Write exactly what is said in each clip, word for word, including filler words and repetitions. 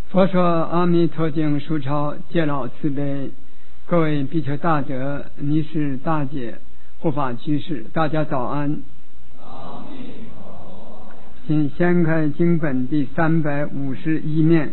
佛说阿弥陀经书抄戒老慈悲，各位比丘大德、尼师大姐、护法居士，大家早安。 阿弥陀佛。 请掀开经本第三百五十一面。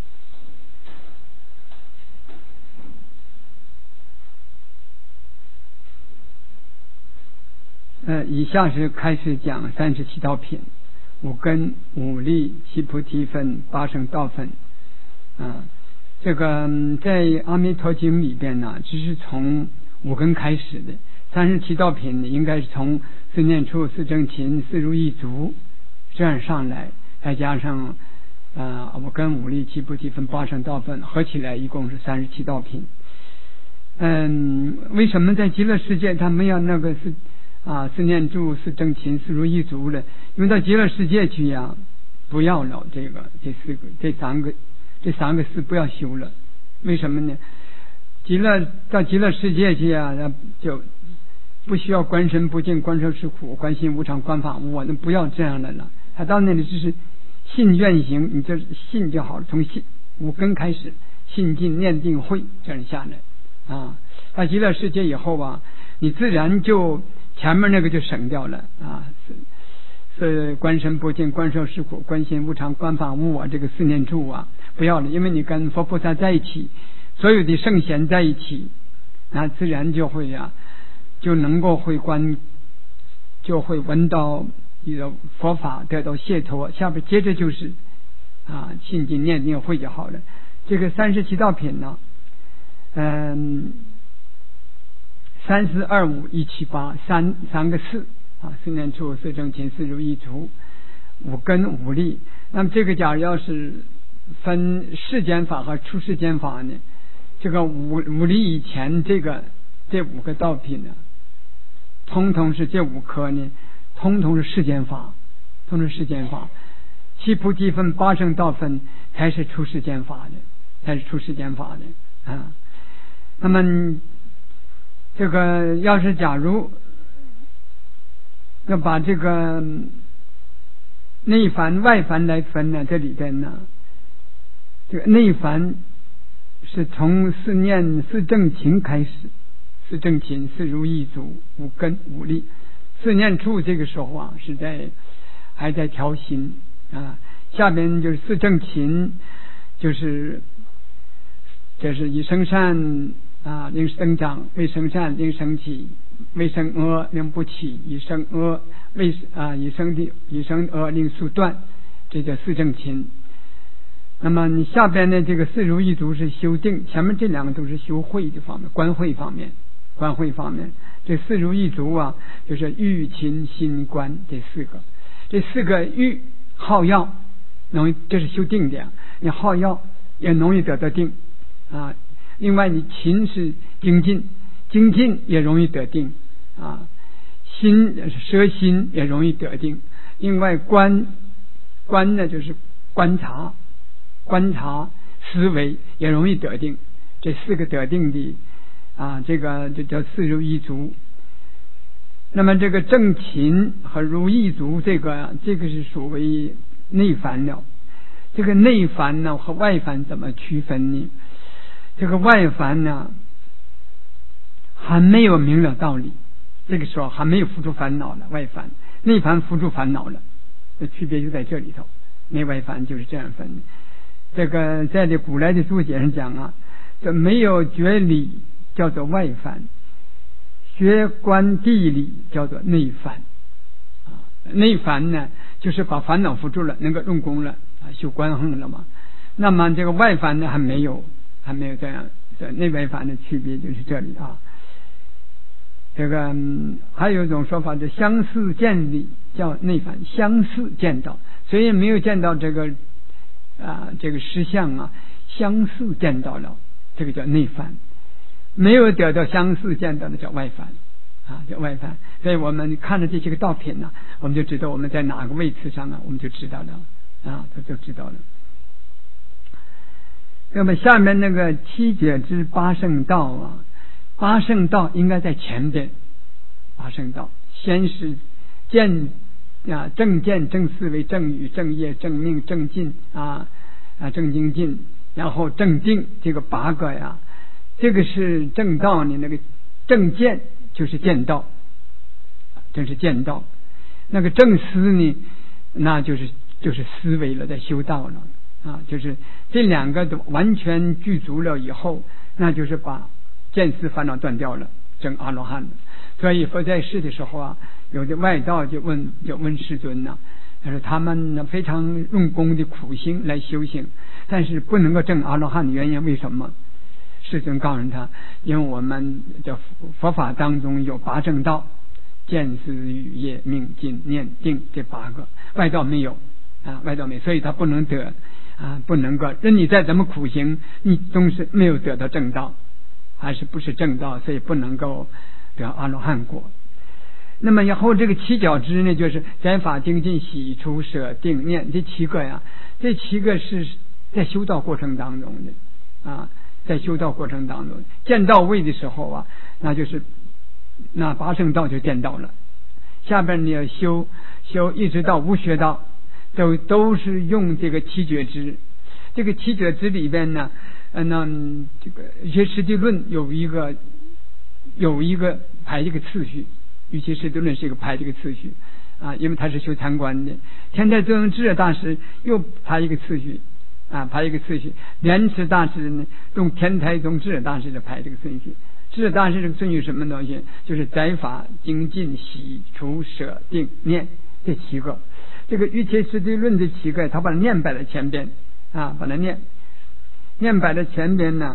呃，以下是开始讲三十七道品：五根、五力、七菩提分、八圣道分。啊，这个在阿弥陀经里边呢，只是从五根开始的。三十七道品应该是从四念处、四正勤、四如意足这样上来，再加上啊五根、五力、七菩提分、八圣道分，合起来一共是三十七道品。嗯，为什么在极乐世界他没有那个四啊四念处、四正勤、四如意足了？因为到极乐世界去呀，不要了这个这四个这三个。这三个四不要修了，为什么呢？极乐到极乐世界去啊，就不需要观身不净、观受是苦、观心无常、观法无我，那不要这样的了。他到那里就是信愿行，你就信就好了，从信五根开始，信进念定慧这样下来啊。到极乐世界以后啊，你自然就前面那个就省掉了啊。是观身不净、观受是苦、观心无常、观法无我，这个四念处啊不要了，因为你跟佛菩萨在一起，所有的圣贤在一起，那自然就会呀、啊，就能够会观，就会闻到你的佛法，得到解脱。下边接着就是啊，信进念定慧就好了。这个三十七道品呢，嗯，三四二五一七八三三个四。啊，四念处、四正勤、四如意足、五根、五力。那么这个假如要是分世间法和出世间法呢，这个五五力以前这个这五个道品呢，通通是这五科呢，通通是世间法，通通是世间法。七菩提分、八圣道分才是出世间法的，才是出世间法的啊。那么这个要是假如要把这个内凡外凡来分呢，这里边呢，这个内凡是从四念四正勤开始，四正勤、四如意足、五根、五力。四念处这个时候啊，是在还在调心啊。下边就是四正勤，就是这是以生善啊，令生长；未生善，令生起；未生恶，令不起；以生恶，未啊以生的以生恶，令速断。这叫四正勤。那么你下边的这个四如意足是修定，前面这两个都是修慧的方面，观慧方面，观慧方面。这四如意足啊，就是欲勤心观这四个，这四个欲好药，容易这是修定的，你好药也容易得到定啊。另外你勤是精进，精进也容易得定啊，心摄心也容易得定。另外观观呢就是观察，观察思维也容易得定。这四个得定的啊，这个就叫四如意足。那么这个正勤和如意足，这个这个是属于内凡了。这个内凡呢和外凡怎么区分呢？这个外凡呢还没有明了道理，这个时候还没有付出烦恼了。外凡内凡付出烦恼了，这区别就在这里头。内外凡就是这样分的。这个在这古来的注解上讲啊，这没有觉理叫做外凡，学观地理叫做内凡啊。内凡呢就是把烦恼付出了，能够用功了啊，修观行了嘛。那么这个外凡呢还没有。还没有这样，这内外凡的区别就是这里啊。这个、嗯、还有一种说法，就相似见理叫内凡，相似见到，虽然没有见到这个啊这个实相啊，相似见到了，这个叫内凡；没有得到相似见到的叫外凡啊，叫外凡。所以我们看了这些个道品呢、啊，我们就知道我们在哪个位次上啊，我们就知道了啊，他就知道了。那么下面那个七解之八圣道啊，八圣道应该在前边。八圣道先是见啊正见、正思维、正语、正业、正命、正进啊啊正精进，然后正定，这个八个呀，这个是正道呢，那个正见就是见道，这是见道。那个正思呢，那就是就是思维了，在修道了啊，就是这两个都完全具足了以后，那就是把见思烦恼断掉了，证阿罗汉了。所以佛在世的时候啊，有的外道就问就问世尊呐、啊，他说他们呢非常用功的苦心来修行，但是不能够证阿罗汉的原因为什么？世尊告诉他，因为我们的佛法当中有八正道。见思语业命尽念定这八个，外道没有啊，外道没有，所以他不能得啊，不能够任你再怎么苦行，你总是没有得到正道，还是不是正道，所以不能够得阿罗汉果。那么以后这个七角支呢，就是在法精进喜出舍定念这七个呀，这七个是在修道过程当中的啊，在修道过程当中见到位的时候啊，那就是。那八圣道就见到了，下边你要修修一直到无学道，都都是用这个七觉支。这个七觉支里边呢，呃，那这个《瑜伽师地论》有一个有一个排这个次序，《瑜伽师地论》是一个排这个次序啊，因为他是修禅观的。天台宗智者大师又排一个次序啊，排一个次序。莲池大师呢，用天台宗智者大师的排这个顺序。智者大师这个顺序什么东西？就是载法精进喜出舍定念这七个。这个瑜伽师地论这七个，他把它念摆在前边啊，把它念念摆在前边呢。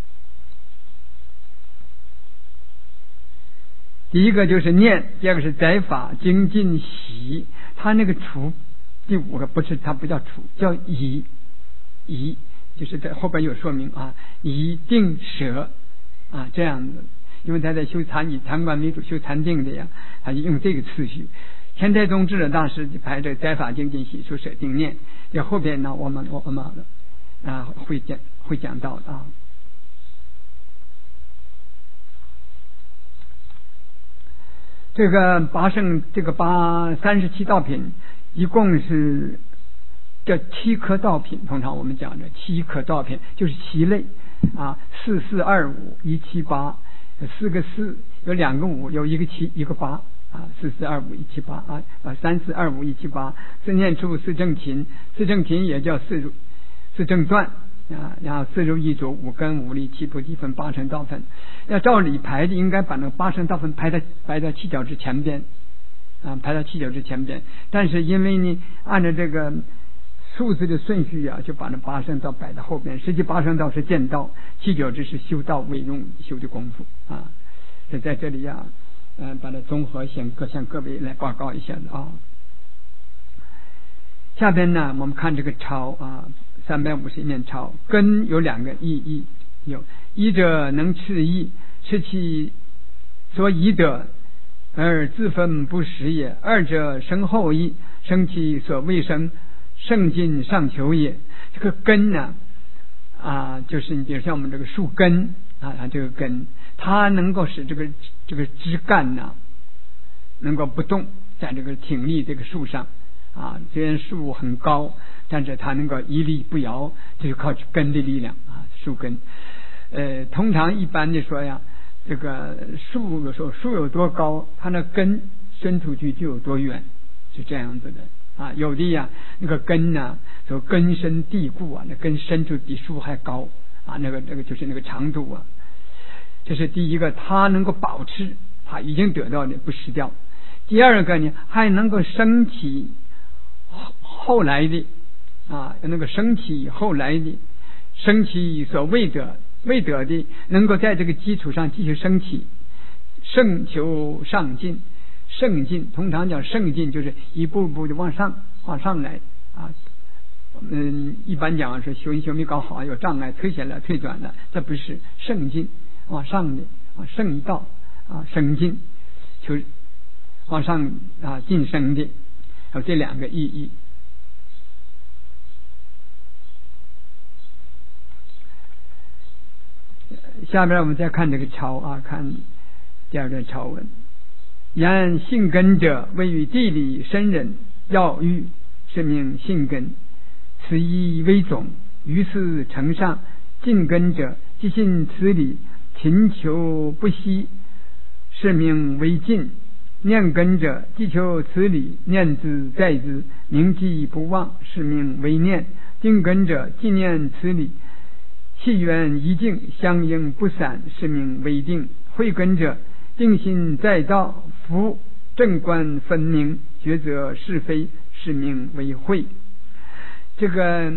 第一个就是念，第二个是载法精进喜。他那个除第五个不是，他不叫除，叫疑疑，就是在后边有说明啊，疑定舍。啊，这样子，因为他在修禅以禅观为主，修禅定的呀，他就用这个次序。天台宗智者大师就排这载法精进喜出舍定念，这后边呢，我们我我们啊会讲会讲到的啊。这个八圣，这个八三十七道品，一共是这七颗道品。通常我们讲的七颗道品就是七类。啊，四四二五一七八，四个四，有两个五，有一个七，一个八啊，四四二五一七八啊啊，三四二五一七八，四念处四正勤，四正勤也叫四四正断啊，然后四如一组，五根五力七菩提分八成道分。要照理排的，应该把那个八成道分排在排在七角支前边啊，排到七角支前边。但是因为呢，按照这个数字的顺序啊，就把那八圣道摆在后边。实际八圣道是见道，七角支是修道为用修的功夫啊。是在这里呀、啊，嗯、呃，把它综合向各向各位来报告一下的啊。下边呢，我们看这个抄啊，三百五十一面抄，根有两个意义，有一者能持义，持其所宜得，而自分不实也；二者生后义，生其所未生。圣尽上求也。这个根呢啊，就是你比如像我们这个树根啊，这个根它能够使这个这个枝干呢能够不动，在这个挺立这个树上啊。虽然树很高，但是它能够屹立不摇，这就靠根的力量啊，树根。呃，通常一般的说呀，这个树有时候树有多高，它那根伸出去就有多远，是这样子的。啊，有的呀，那个根呢，就根深蒂固啊，那根深处比树还高啊，那个那个就是那个长度啊。这是第一个，它能够保持它已经得到的不失掉。第二个呢，还能够升起后后来的啊，那个升起后来的，升起所未得未得的，能够在这个基础上继续升起，胜求上进。圣进，通常讲圣进就是一步步的往上往上来啊。嗯，一般讲是修行修没搞好，有障碍退下来退转了，这不是圣进，往上的啊，圣道啊，升进就往上啊晋升的，有这两个意义。下面我们再看这个抄啊，看第二段抄文。然性根者，位于地理深忍要域，是名性根。此一为种， 于是承上。近根者，即信此理，勤求不息，是名为近。念根者，即求此理，念之在之，铭记不忘，是名为念。定根者，即念此理，气源一静，相应不散，是名为定。慧根者，定心在道，夫正观分明，抉择是非，是名为慧。这个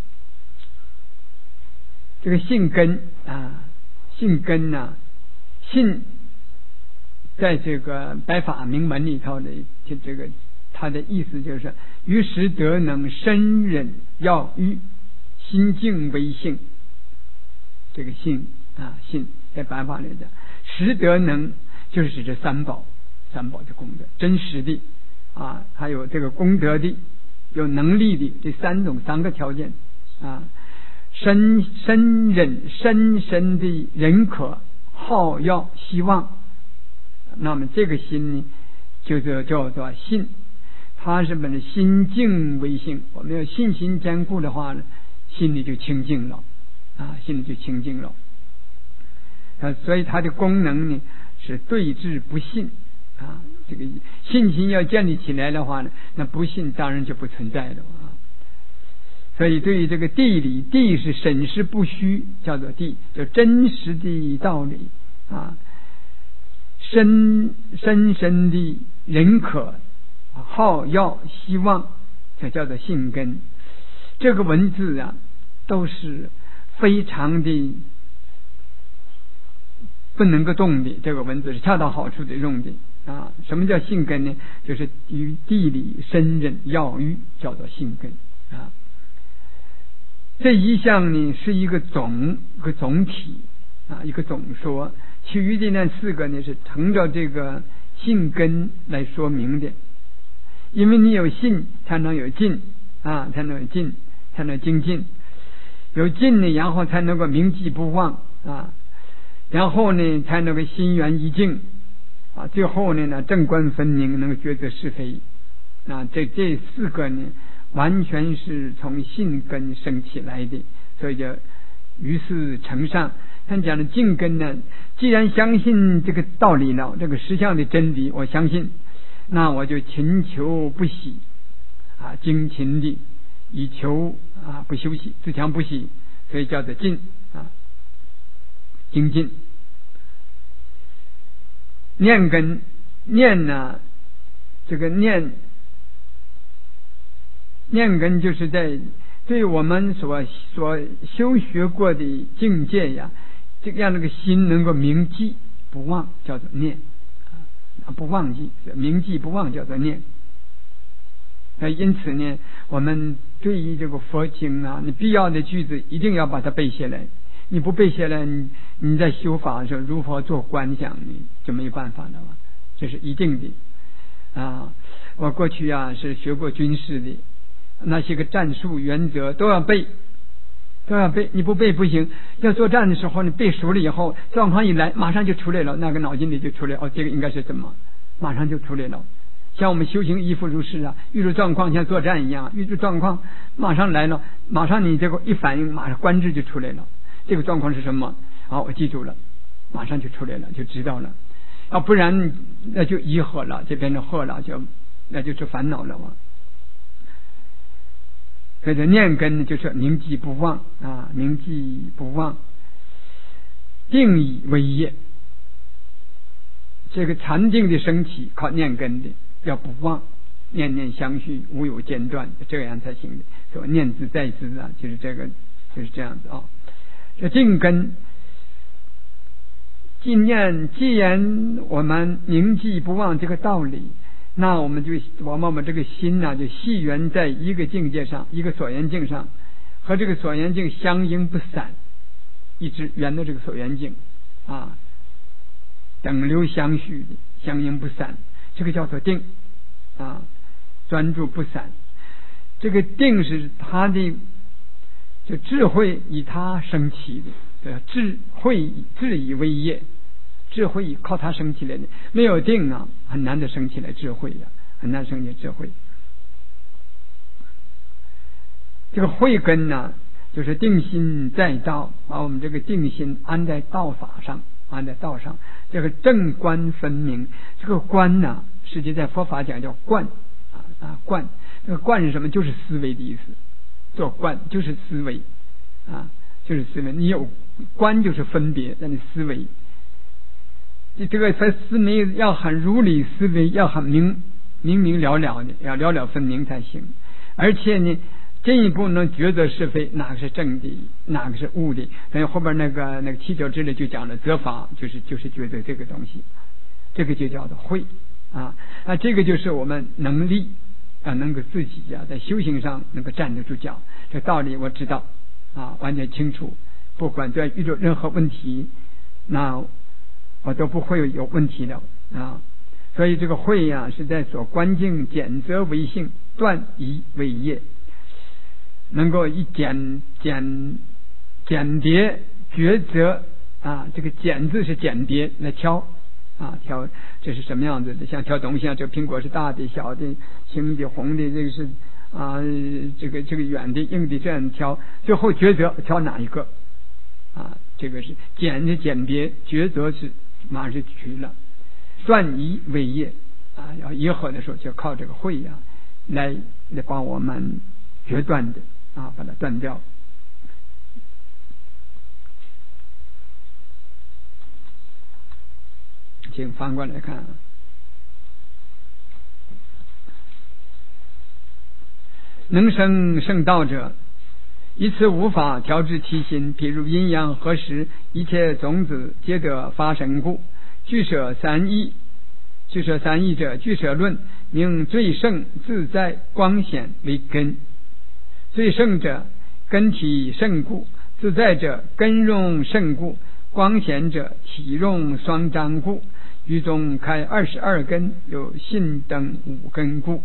这个信根啊，信根呢、啊，信在这个白法明门里头的这这个，它的意思就是于时得能深忍要欲，心静为性。这个信啊，信在白法里讲，实得能就是指这三宝，三宝的功德，真实的啊，还有这个功德的，有能力的，这三种三个条件啊。深深忍深深的忍可好要希望，那么这个心呢，就是叫做信。它是本心静为性，我们要信心坚固的话呢，心里就清净了啊，心里就清净了啊。所以它的功能呢是对治不信啊。这个信心要建立起来的话呢，那不信当然就不存在了啊。所以对于这个地理，地是审实不虚，叫做地，叫真实的道理啊。深深深的认可好要希望，这叫做信根。这个文字啊都是非常的不能够动的，这个文字是恰到好处的用的啊。什么叫信根呢？就是与地理深忍要欲，叫做信根啊。这一项呢是一个总一个总体啊，一个总说，其余的那四个呢是乘着这个信根来说明的。因为你有信才能有进啊，才能有进，才能精进。有进呢，然后才能够铭记不忘啊，然后呢才能够心源一静啊，最后呢呢正观分明，能够抉择是非啊。这这四个呢完全是从信根生起来的，所以叫于是承上。他讲的静根呢，既然相信这个道理了，这个实相的真理，我相信，那我就勤求不息啊，精勤的以求啊不休息，自强不息，所以叫做进啊，精进。念根念呢，这个念念根就是在对我们所所修学过的境界呀，这样那个心能够铭记不忘，叫做念啊，不忘记，铭记不忘叫做念。那因此呢，我们对于这个佛经啊，你必要的句子一定要把它背下来。你不背下来，你你在修法的时候如何做观想，你就没办法了嘛，这是一定的啊。我过去啊是学过军事的，那些个战术原则都要背，都要背，你不背不行。要作战的时候，你背熟了以后，状况一来，马上就出来了，那个脑筋里就出来，哦，这个应该是怎么，马上就出来了。像我们修行亦复如是啊，遇到状况像作战一样，遇到状况马上来了，马上你这个一反应，马上观智就出来了。这个状况是什么？好，我记住了，马上就出来了，就知道了。要不然那就疑惑了，这边的惑了，就那就是烦恼了嘛。所以念根就是铭记不忘啊，铭记不忘，定以为业。这个禅定的升起靠念根的，要不忘，念念相续，无有间断，这样才行的。所以念之在之啊，就是这个，就是这样子啊。这定根纪念，既然我们铭记不忘这个道理，那我们就我们我们这个心呢、啊，就系缘在一个境界上，一个所缘境上，和这个所缘境相应不散，一直缘的这个所缘境啊，等流相续的，相应不散，这个叫做定啊，专注不散。这个定是他的就智慧以他升起的，智慧智以为业，智慧靠他升起来的。没有定啊，很难的升起来智慧呀、啊，很难升起来智慧。这个慧根呢、啊， 就是定心在道，把我们这个定心安在道法上，安在道上，这个正观分明。这个观呢，实际在佛法讲叫观啊啊观，这个观是什么？就是思维的意思。做观就是思维啊，就是思维。你有观就是分别，让你思维。你这个思维要很如理思维，要很明明明了了的，要了了分明才行。而且呢，进一步能抉择是非，哪个是正的，哪个是误的。所以后边那个那个七九之类就讲了，择法就是就是抉择这个东西，这个就叫做慧啊。那这个就是我们能力啊，能够自己呀、啊、在修行上能够站得住脚。这道理我知道啊，完全清楚。不管在遇到任何问题，那我都不会有问题的啊。所以这个慧呀、啊，是在所观境简则为性，断疑为业，能够以简简简别抉择啊。这个简字是简别来挑啊，挑这是什么样子的？像挑东西啊，这个苹果是大的、小的、青的、红的，这个是啊，这个这个远的、硬的，这样挑，最后抉择挑哪一个啊？这个是简是简别，抉择是马上是取了。断疑为业啊，要以后的时候就靠这个慧呀、啊，来来帮我们决断的啊，把它断掉。请翻过来看，能生圣道者，以此无法调制其心，譬如阴阳合时，一切种子皆得发生故。俱舍三义，俱舍三义者，俱舍论名最胜自在光显为根。最胜者根体胜故，自在者根用胜故，光显者体用双张故。于中开二十二根，有信等五根故。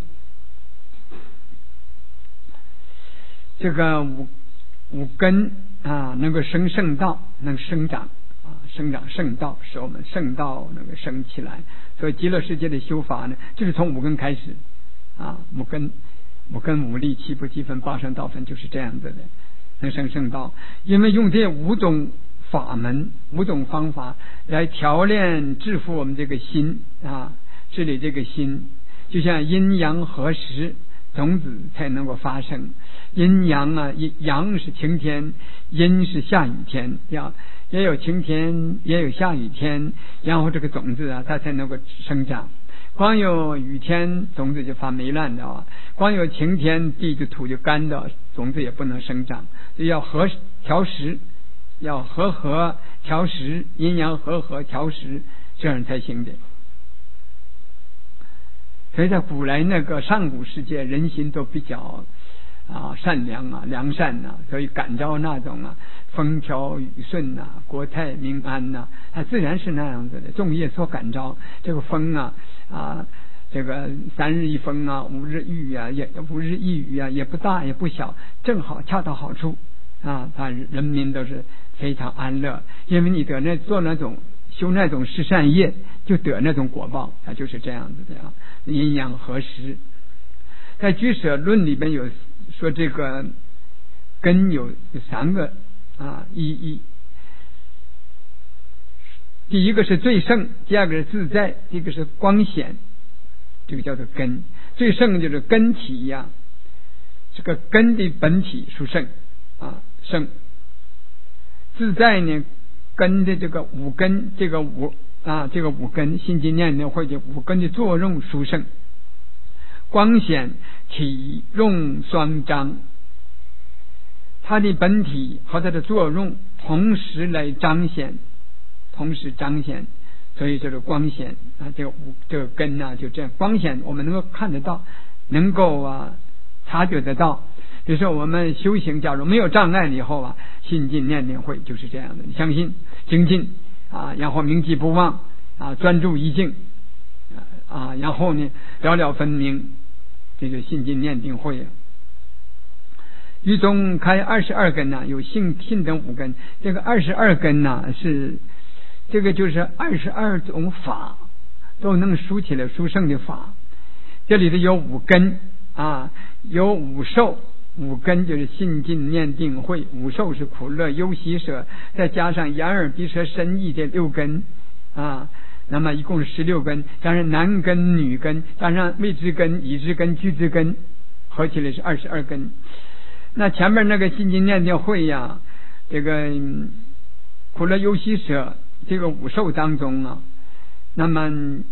这个五五根啊，能够生圣道，能生长啊，生长圣道，使我们圣道能够生起来。所以极乐世界的修法呢，就是从五根开始啊，五根五根五力七菩提分八圣道分就是这样子的，能生圣道。因为用这五种法门、五种方法来调练制服我们这个心啊，治理这个心，就像阴阳合时，种子才能够发生。阴阳啊，阳是晴天，阴是下雨天，要也有晴天，也有下雨天，然后这个种子啊，它才能够生长。光有雨天，种子就发霉烂的啊；光有晴天，地就土就干的，种子也不能生长。所以要合调时，要和合调时，阴阳和合调时，这样才行的。所以在古来那个上古世界，人心都比较啊善良啊良善呐、啊，所以感召那种啊风调雨顺呐、啊、国泰民安呐、啊，它自然是那样子的。众业所感召，这个风啊啊，这个三日一风啊，五日一雨啊，也五日一雨啊，也不大也不小，正好恰到好处啊，他人民都是非常安乐，因为你得那做那种修那种施善业，就得那种果报，它就是这样子的啊。阴阳合时，在俱舍论里边有说这个根有有三个啊意义。第一个是最胜，第二个是自在，第一个是光显，这个叫做根。最胜就是根体呀、啊，这个根的本体属胜啊胜。自在呢，根的这个五根，这个五啊这个五根心经念念会的五根的作用殊胜。光显体用双彰，它的本体和它的作用同时来彰显，同时彰显，所以这个光显啊，这个五这个根啊，就这样光显，我们能够看得到，能够啊察觉得到。比如说我们修行，假如没有障碍以后啊，心进念念会就是这样的，你相信精进啊，然后铭记不忘啊，专注一境啊，然后呢了了分明，这就心进念定会啊。于中开二十二根呢、啊，有性信等五根。这个二十二根呢、啊，是这个就是二十二种法都能输起来殊胜的法。这里头有五根啊，有五受五根就是信进念定慧，五受是苦乐忧喜舍，再加上眼耳鼻舌身意这六根啊，那么一共是十六根，加上男根女根，加上味知根已知根具知根，合起来是二十二根。那前面那个信进念定慧呀，这个、嗯、苦乐忧喜舍这个五受当中啊，那么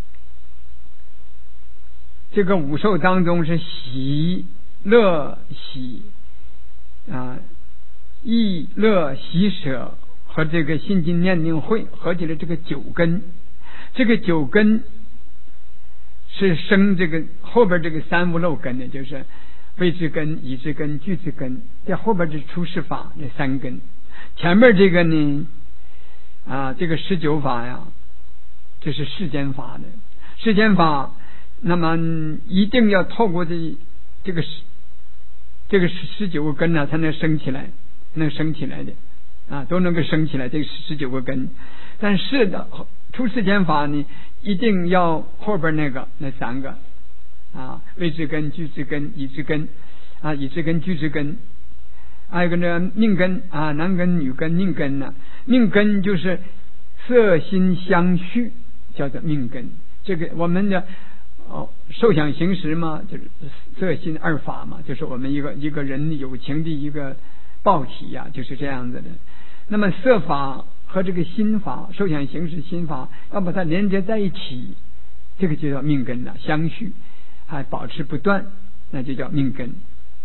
这个五受当中是喜乐喜啊，意乐喜舍和这个信进念定慧合起来这个九根，这个九根是生这个后边这个三无漏根的，就是味知根已知根具知根，在后边是出世法这三根，前面这个呢啊这个十九法呀，这是世间法的世间法，那么一定要透过这这个这个十九个根呢、啊、才能升起来，能升起来的啊，都能够升起来这个十九个根。但是的出世间法呢，一定要后边那个那三个啊，味知根具知根已知根啊，已知根具知根，还有个呢命根啊，男根女根命根呢、啊，命根就是色心相续，叫做命根。这个我们的哦，受想行识嘛，就是色心二法嘛，就是我们一个一个人有情的一个报体呀、啊，就是这样子的。那么色法和这个心法，受想行识心法，要把它连接在一起，这个就叫命根了，相续还保持不断，那就叫命根。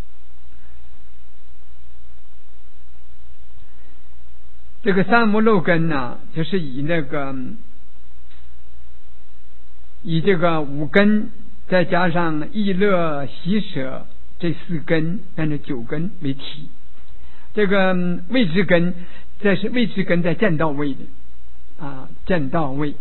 这个三无漏根呢、啊，就是以那个。以这个五根再加上意乐喜舍这四根，按照九根为体。这个味知根，这是味知根在见到位的啊，见到位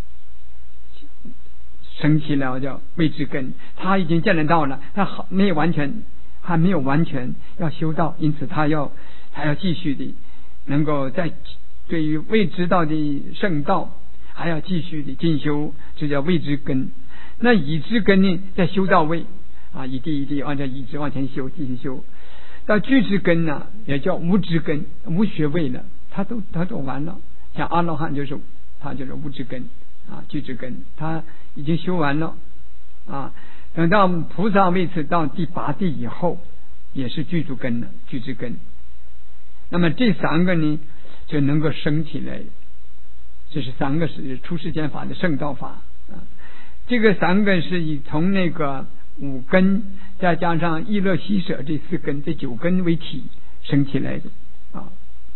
升起来叫味知根，他已经见得到了，他好没有完全，还没有完全要修道，因此他要还要继续的能够在对于未知道的圣道。还要继续的进修，这叫味知根。那已知根呢，在修到位啊，一地一地按照已知往前修，继续修。到具知根呢，也叫无知根，无学位了，他都他都完了。像阿罗汉就是他就是无知根啊，具知根，他已经修完了啊。等到菩萨位次到第八地以后，也是具足根了，具知根。那么这三个呢，就能够升起来。这是三个是出世间法的圣道法啊，这个三个是以从那个五根再加上意乐喜舍这四根这九根为体升起来的啊。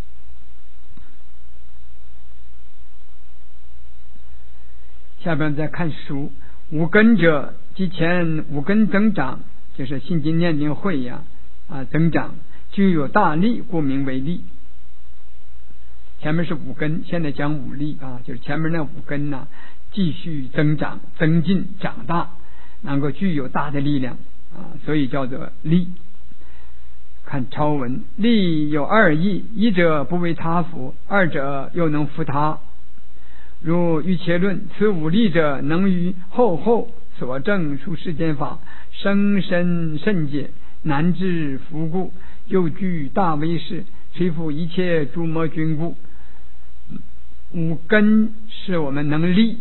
下边再看书，五根者即前五根增长，就是信经念定慧呀啊增长，具有大力，故名为力。前面是五根，现在讲五力啊，就是前面那五根呢、啊，继续增长、增进、长大，能够具有大的力量啊，所以叫做力。看超文，力有二义，一者不为他服，二者又能服他。如瑜伽论，此五力者，能于后后所证出世间法，生身甚解，难治服故，又具大威势，摧伏一切诸魔军故。五根是我们能力，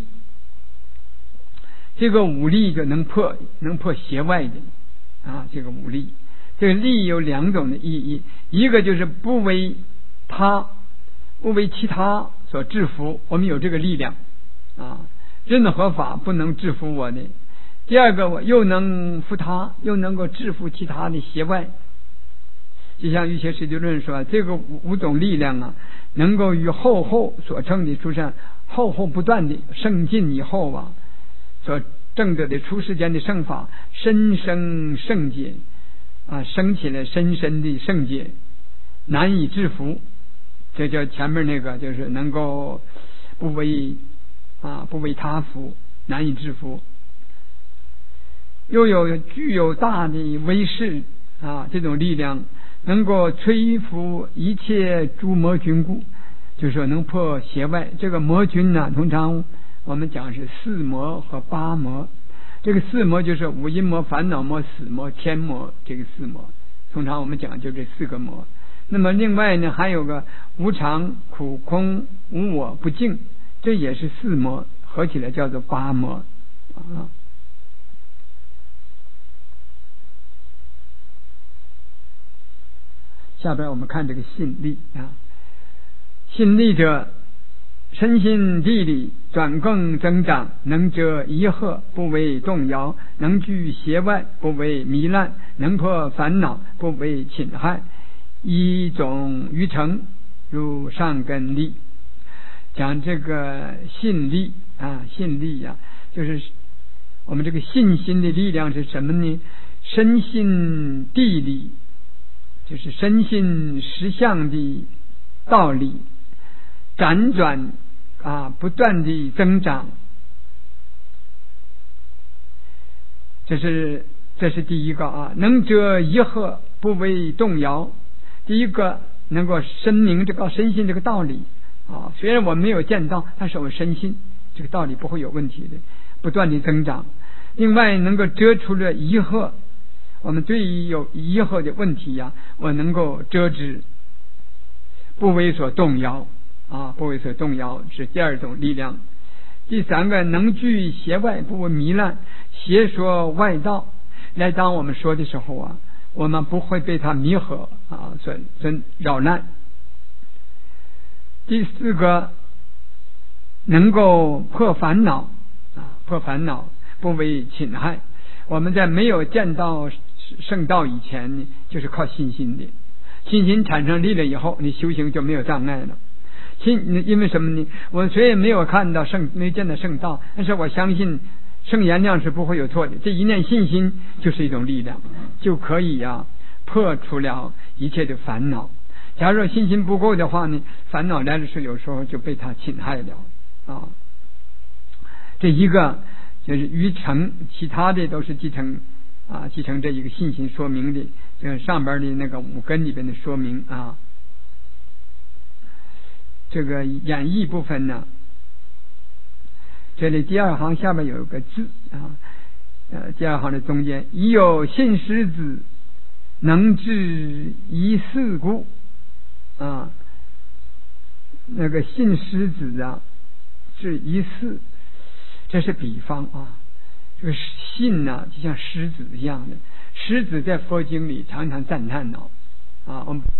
这个五力就能破能破邪外的啊，这个五力，这个力有两种的意义，一个就是不为他不为其他所制服，我们有这个力量啊，任何法不能制服我的。第二个，我又能服他，又能够制服其他的邪外。就像瑜伽师地论说，这个五五种力量啊，能够与后后所证的出现后后不断的圣进以后啊，所证得的出世间的圣法，深生圣解啊，升起来深深的圣解，难以制服。这叫前面那个，就是能够不为啊不为他服，难以制服。又有具有大的威势啊，这种力量能够摧伏一切诸魔军故，就是说能破邪外。这个魔军呢，通常我们讲是四魔和八魔。这个四魔就是五阴魔、烦恼魔、死魔、天魔，这个四魔通常我们讲就这四个魔。那么另外呢，还有个无常、苦、空、无我、不净，这也是四魔，合起来叫做八魔啊。下边我们看这个信力啊，信力者，身心地理转更增长，能遮疑惑不为动摇，能居邪外不为糜烂，能破烦恼不为侵害，一种于成如上根力。讲这个信力啊，信力呀、啊，就是我们这个信心的力量是什么呢？身心地理，就是身心实相的道理辗转啊，不断的增长。这是这是第一个啊，能遮疑惑不为动摇。第一个能够深明这个身心这个道理啊，虽然我没有见到，但是我深信这个道理不会有问题的，不断的增长。另外能够遮除了疑惑，我们对于有疑惑的问题呀、啊，我能够遮之，不为所动摇啊，不为所动摇是第二种力量。第三个能居邪外不为糜烂，邪说外道来当我们说的时候啊，我们不会被它迷惑啊，所所扰乱。第四个能够破烦恼啊，破烦恼不为侵害。我们在没有见到圣道以前呢，就是靠信心的，信心产生力了以后，你修行就没有障碍了。信，因为什么呢？我虽然没有看到圣，没见到圣道，但是我相信圣言量是不会有错的。这一念信心就是一种力量，就可以呀、啊、破除了一切的烦恼。假如说信心不够的话呢，烦恼来的时候有时候就被他侵害了啊。这一个就是于成，其他的都是继承啊，继承这一个信心说明的，就是上边的那个五根里边的说明啊。这个演绎部分呢，这里第二行下面有一个字啊，呃，第二行的中间，已有信狮子，能治一事故啊。那个信狮子啊，治一事，这是比方啊。这个信呢、啊，就像狮子一样的，狮子在佛经里常常赞叹呢啊，我们。